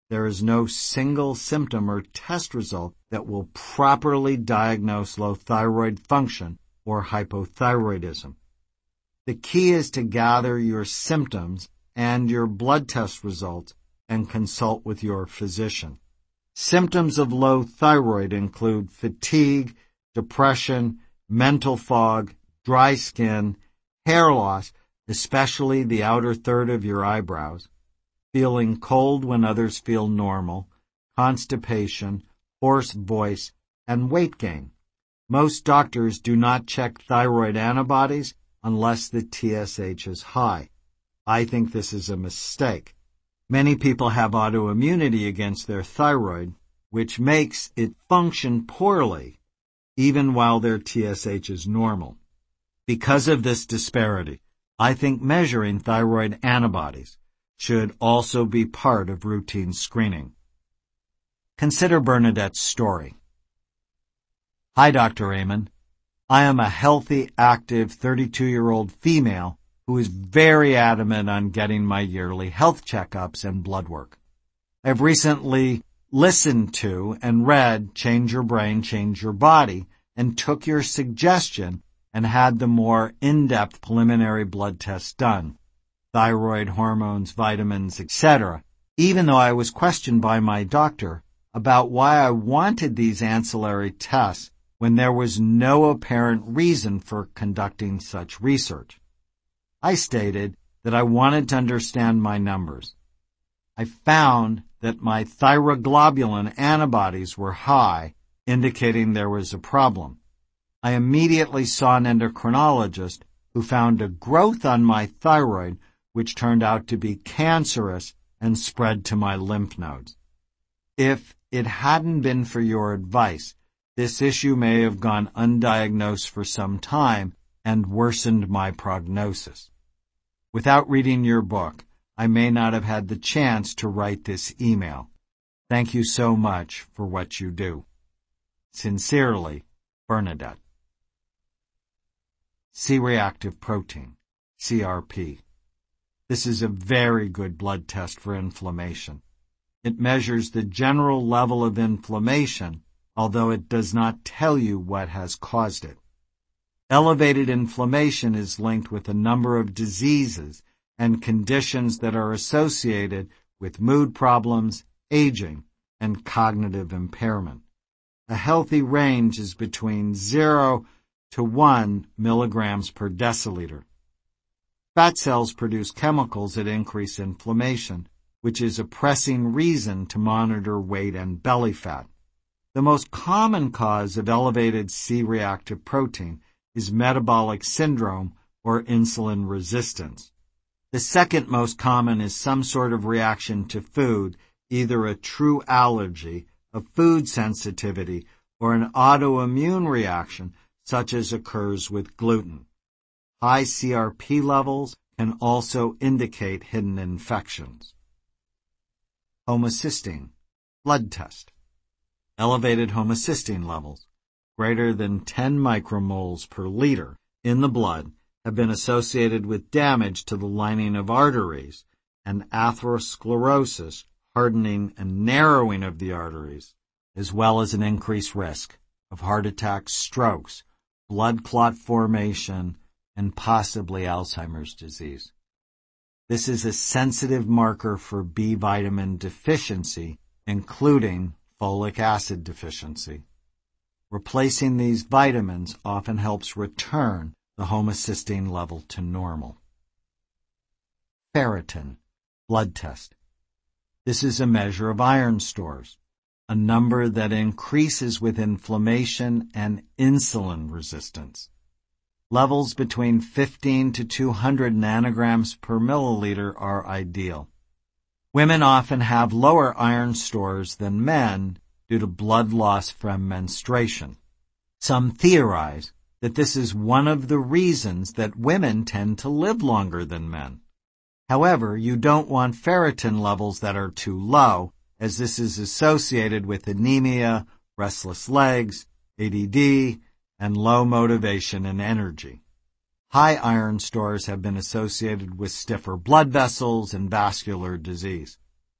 there is no single symptom or test result that will properly diagnose low thyroid function or hypothyroidism. The key is to gather your symptoms and your blood test results and consult with your physician. Symptoms of low thyroid include fatigue, depression, mental fog, dry skin, hair loss, especially the outer third of your eyebrows, feeling cold when others feel normal, constipation, hoarse voice, and weight gain. Most doctors do not check thyroid antibodies unless the T S H is high. I think this is a mistake. Many people have autoimmunity against their thyroid, which makes it function poorly, even while their T S H is normal. Because of this disparity, I think measuring thyroid antibodies should also be part of routine screening. Consider Bernadette's story. Hi, Doctor Amen. I am a healthy, active thirty-two-year-old female who is very adamant on getting my yearly health checkups and blood work. I've recently listened to and read Change Your Brain, Change Your Body, and took your suggestion and had the more in-depth preliminary blood tests done, thyroid hormones, vitamins, et cetera, even though I was questioned by my doctor about why I wanted these ancillary tests when there was no apparent reason for conducting such research. I stated that I wanted to understand my numbers. I found that my thyroglobulin antibodies were high, indicating there was a problem. I immediately saw an endocrinologist who found a growth on my thyroid which turned out to be cancerous and spread to my lymph nodes. If it hadn't been for your advice, this issue may have gone undiagnosed for some time and worsened my prognosis. Without reading your book, I may not have had the chance to write this email. Thank you so much for what you do. Sincerely, Bernadette. C-reactive protein, C R P. This is a very good blood test for inflammation. It measures the general level of inflammation, although it does not tell you what has caused it. Elevated inflammation is linked with a number of diseases and conditions that are associated with mood problems, aging, and cognitive impairment. A healthy range is between zero to one milligrams per deciliter. Fat cells produce chemicals that increase inflammation, which is a pressing reason to monitor weight and belly fat. The most common cause of elevated C-reactive protein is metabolic syndrome or insulin resistance. The second most common is some sort of reaction to food, either a true allergy, a food sensitivity, or an autoimmune reaction, such as occurs with gluten. High C R P levels can also indicate hidden infections. Homocysteine, blood test. Elevated homocysteine levels, greater than ten micromoles per liter, in the blood have been associated with damage to the lining of arteries and atherosclerosis, hardening and narrowing of the arteries, as well as an increased risk of heart attacks, strokes, blood clot formation, and possibly Alzheimer's disease. This is a sensitive marker for B vitamin deficiency, including folic acid deficiency. Replacing these vitamins often helps return the homocysteine level to normal. Ferritin, blood test. This is a measure of iron stores, a number that increases with inflammation and insulin resistance. Levels between fifteen to two hundred nanograms per milliliter are ideal. Women often have lower iron stores than men due to blood loss from menstruation. Some theorize that this is one of the reasons that women tend to live longer than men. However, you don't want ferritin levels that are too low, as this is associated with anemia, restless legs, A D D, and low motivation and energy. High iron stores have been associated with stiffer blood vessels and vascular disease.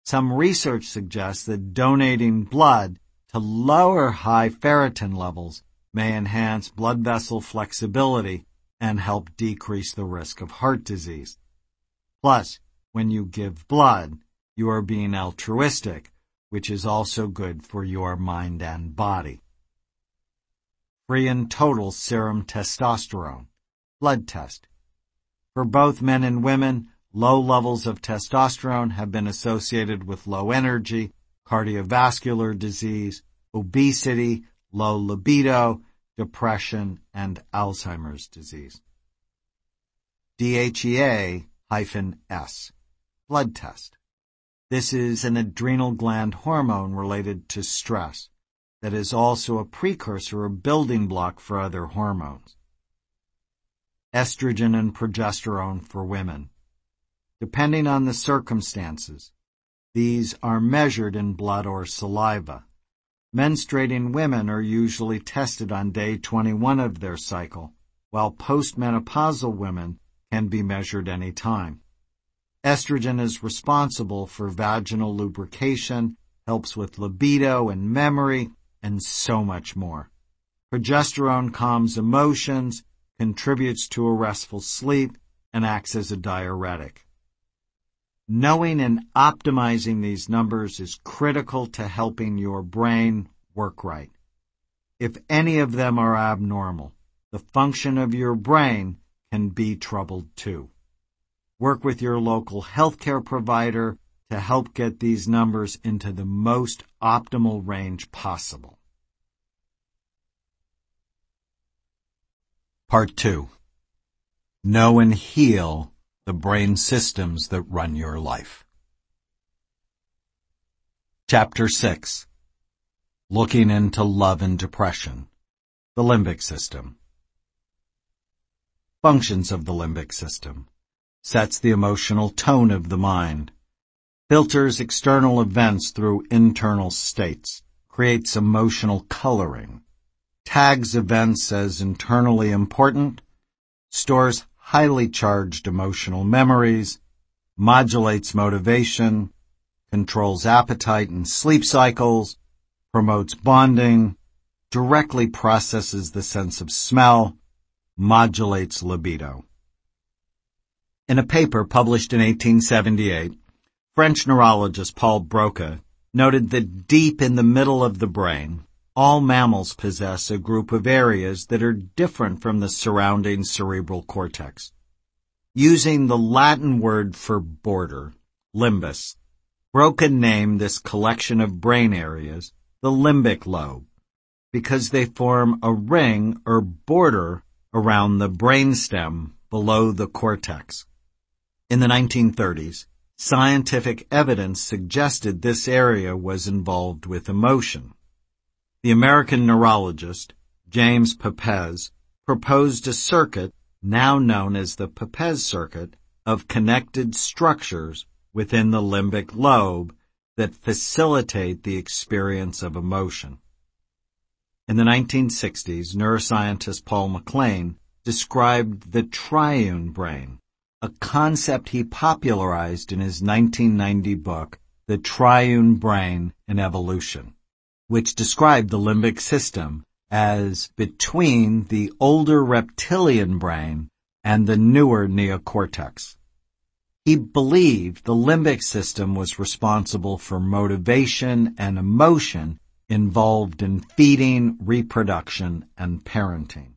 Some research suggests that donating blood to lower high ferritin levels may enhance blood vessel flexibility and help decrease the risk of heart disease. Plus, when you give blood, you are being altruistic, which is also good for your mind and body. Free and total serum testosterone. Blood test. For both men and women, low levels of testosterone have been associated with low energy, cardiovascular disease, obesity, low libido, depression, and Alzheimer's disease. D H E A S. Blood test. This is an adrenal gland hormone related to stress that is also a precursor or building block for other hormones. Estrogen and progesterone for women. Depending on the circumstances, these are measured in blood or saliva. Menstruating women are usually tested on day twenty-one of their cycle, while postmenopausal women can be measured any time. Estrogen is responsible for vaginal lubrication, helps with libido and memory, and so much more. Progesterone calms emotions, contributes to a restful sleep, and acts as a diuretic. Knowing and optimizing these numbers is critical to helping your brain work right. If any of them are abnormal, the function of your brain can be troubled too. Work with your local healthcare provider to help get these numbers into the most optimal range possible. Part two. Know and heal the brain systems that run your life. Chapter six. Looking into love and depression. The limbic system. Functions of the limbic system. Sets the emotional tone of the mind. Filters external events through internal states. Creates emotional coloring. Tags events as internally important. Stores highly charged emotional memories, modulates motivation, controls appetite and sleep cycles, promotes bonding, directly processes the sense of smell, modulates libido. In a paper published in eighteen seventy-eight, French neurologist Paul Broca noted that deep in the middle of the brain, all mammals possess a group of areas that are different from the surrounding cerebral cortex. Using the Latin word for border, limbus, Broca named this collection of brain areas the limbic lobe, because they form a ring or border around the brainstem below the cortex. In the nineteen thirties, scientific evidence suggested this area was involved with emotion. The American neurologist, James Pepez, proposed a circuit, now known as the Pepez circuit, of connected structures within the limbic lobe that facilitate the experience of emotion. In the nineteen sixties, neuroscientist Paul MacLean described the triune brain, a concept he popularized in his nineteen ninety book, The Triune Brain in Evolution, which described the limbic system as between the older reptilian brain and the newer neocortex. He believed the limbic system was responsible for motivation and emotion involved in feeding, reproduction, and parenting.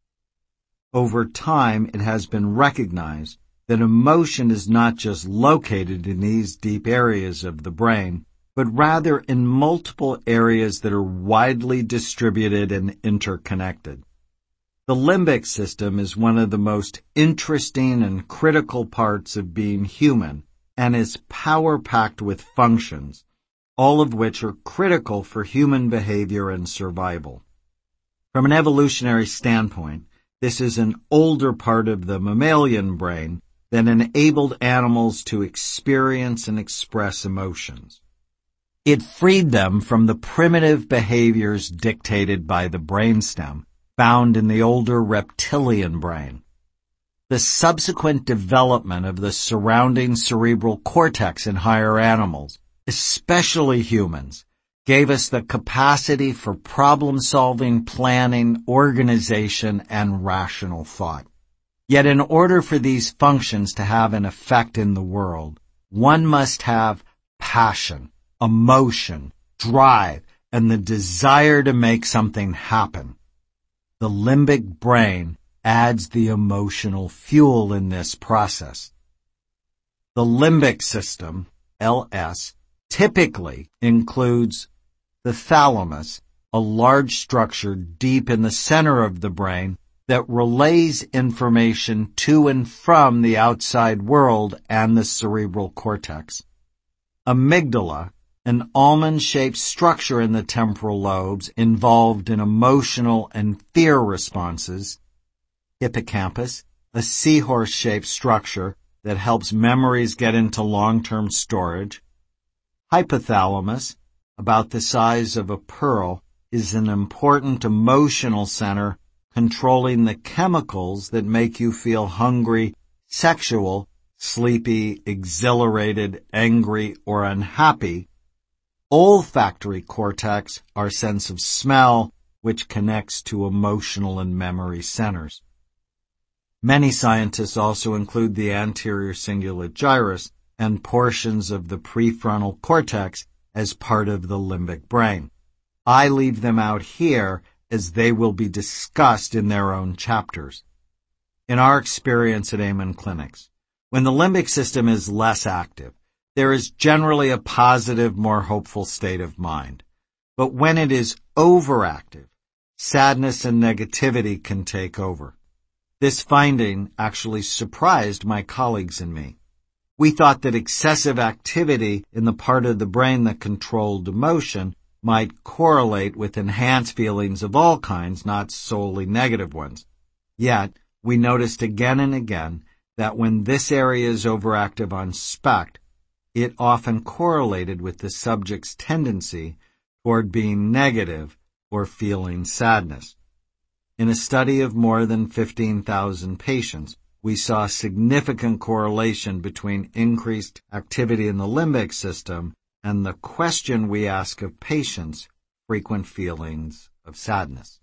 Over time, it has been recognized that emotion is not just located in these deep areas of the brain, but rather in multiple areas that are widely distributed and interconnected. The limbic system is one of the most interesting and critical parts of being human and is power-packed with functions, all of which are critical for human behavior and survival. From an evolutionary standpoint, this is an older part of the mammalian brain that enabled animals to experience and express emotions. It freed them from the primitive behaviors dictated by the brainstem, found in the older reptilian brain. The subsequent development of the surrounding cerebral cortex in higher animals especially humans, gave us the capacity for problem-solving, planning, organization, and rational thought. Yet in order for these functions to have an effect in the world, one must have passion, emotion, drive, and the desire to make something happen. The limbic brain adds the emotional fuel in this process. The limbic system, L S, typically includes the thalamus, a large structure deep in the center of the brain that relays information to and from the outside world and the cerebral cortex. Amygdala, an almond-shaped structure in the temporal lobes involved in emotional and fear responses. Hippocampus, a seahorse-shaped structure that helps memories get into long-term storage. Hypothalamus, about the size of a pearl, is an important emotional center controlling the chemicals that make you feel hungry, sexual, sleepy, exhilarated, angry, or unhappy. Olfactory cortex, our sense of smell, which connects to emotional and memory centers. Many scientists also include the anterior cingulate gyrus and portions of the prefrontal cortex as part of the limbic brain. I leave them out here as they will be discussed in their own chapters. In our experience at Amen Clinics, when the limbic system is less active, there is generally a positive, more hopeful state of mind. But when it is overactive, sadness and negativity can take over. This finding actually surprised my colleagues and me. We thought that excessive activity in the part of the brain that controlled emotion might correlate with enhanced feelings of all kinds, not solely negative ones. Yet, we noticed again and again that when this area is overactive on SPECT, it often correlated with the subject's tendency toward being negative or feeling sadness. In a study of more than fifteen thousand patients, we saw a significant correlation between increased activity in the limbic system and the question we ask of patients, frequent feelings of sadness.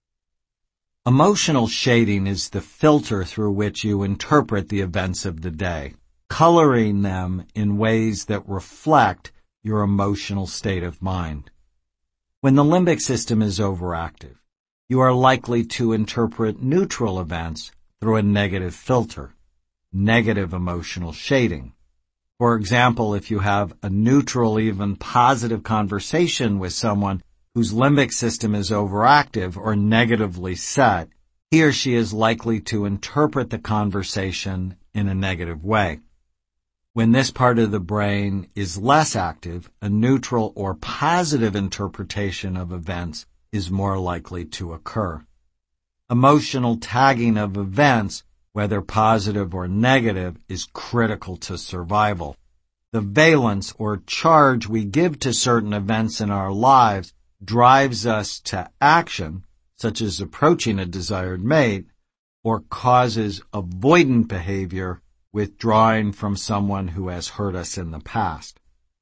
Emotional shading is the filter through which you interpret the events of the day, coloring them in ways that reflect your emotional state of mind. When the limbic system is overactive, you are likely to interpret neutral events through a negative filter, negative emotional shading. For example, if you have a neutral, even positive conversation with someone whose limbic system is overactive or negatively set, he or she is likely to interpret the conversation in a negative way. When this part of the brain is less active, a neutral or positive interpretation of events is more likely to occur. Emotional tagging of events, whether positive or negative, is critical to survival. The valence or charge we give to certain events in our lives drives us to action, such as approaching a desired mate, or causes avoidant behavior, withdrawing from someone who has hurt us in the past.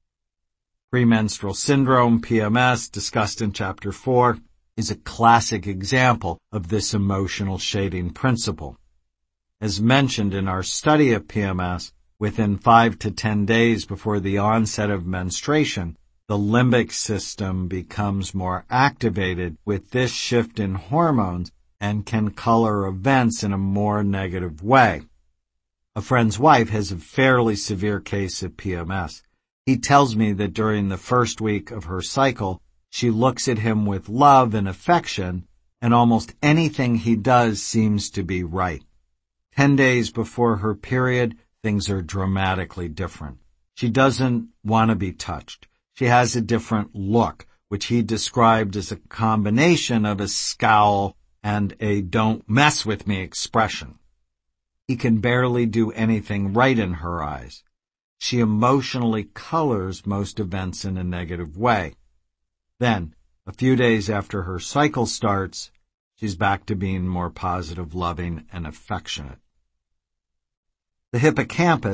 Premenstrual syndrome, P M S, discussed in Chapter four, is a classic example of this emotional shading principle. As mentioned in our study of P M S, within five to ten days before the onset of menstruation, the limbic system becomes more activated with this shift in hormones and can color events in a more negative way. A friend's wife has a fairly severe case of P M S. He tells me that during the first week of her cycle, she looks at him with love and affection, and almost anything he does seems to be right. Ten days before her period, things are dramatically different. She doesn't want to be touched. She has a different look, which he described as a combination of a scowl and a don't mess with me expression. He can barely do anything right in her eyes. She emotionally colors most events in a negative way. Then, a few days after her cycle starts, she's back to being more positive, loving, and affectionate. The hippocampus,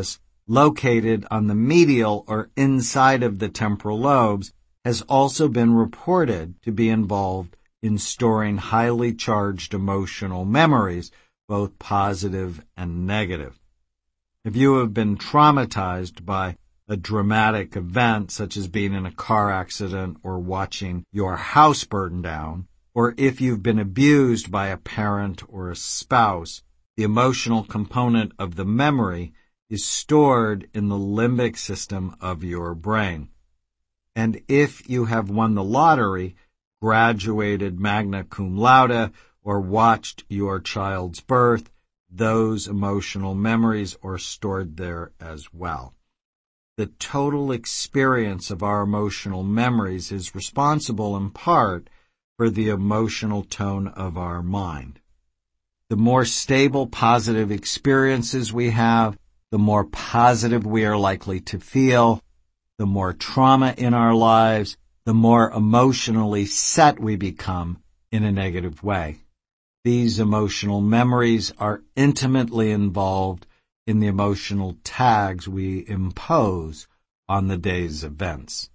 located on the medial or inside of the temporal lobes, has also been reported to be involved in storing highly charged emotional memories, both positive and negative. If you have been traumatized by a dramatic event, such as being in a car accident or watching your house burn down, or if you've been abused by a parent or a spouse, the emotional component of the memory is stored in the limbic system of your brain. And if you have won the lottery, graduated magna cum laude, or watched your child's birth, those emotional memories are stored there as well. The total experience of our emotional memories is responsible in part for the emotional tone of our mind. The more stable, positive experiences we have, the more positive we are likely to feel. The more trauma in our lives, the more emotionally set we become in a negative way. These emotional memories are intimately involved in the emotional tags we impose on the day's events.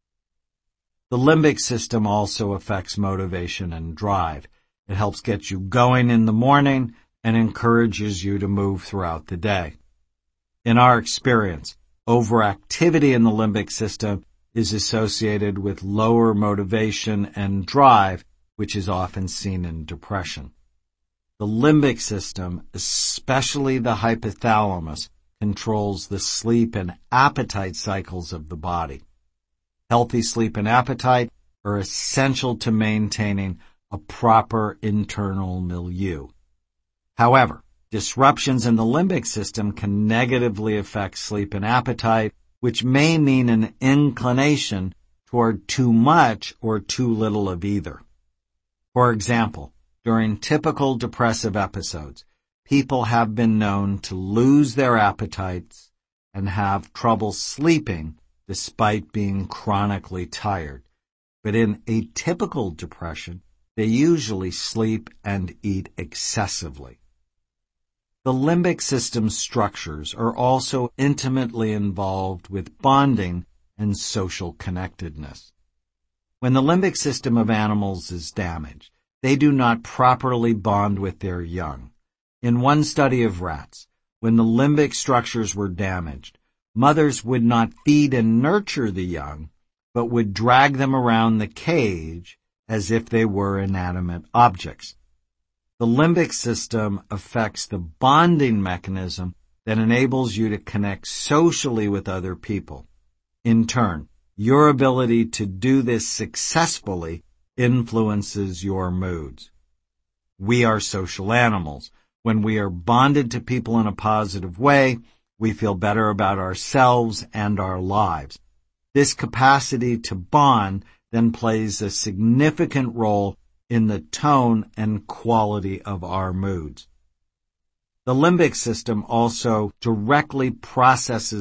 The limbic system also affects motivation and drive. It helps get you going in the morning and encourages you to move throughout the day. In our experience, overactivity in the limbic system is associated with lower motivation and drive, which is often seen in depression. The limbic system, especially the hypothalamus, controls the sleep and appetite cycles of the body. Healthy sleep and appetite are essential to maintaining a proper internal milieu. However, disruptions in the limbic system can negatively affect sleep and appetite, which may mean an inclination toward too much or too little of either. For example, during typical depressive episodes, people have been known to lose their appetites and have trouble sleeping despite being chronically tired. But in atypical depression, they usually sleep and eat excessively. The limbic system structures are also intimately involved with bonding and social connectedness. When the limbic system of animals is damaged, they do not properly bond with their young. In one study of rats, when the limbic structures were damaged, mothers would not feed and nurture the young, but would drag them around the cage as if they were inanimate objects. The limbic system affects the bonding mechanism that enables you to connect socially with other people. In turn, your ability to do this successfully influences your moods. We are social animals. When we are bonded to people in a positive way, we feel better about ourselves and our lives. This capacity to bond then plays a significant role in the tone and quality of our moods. The limbic system also directly processes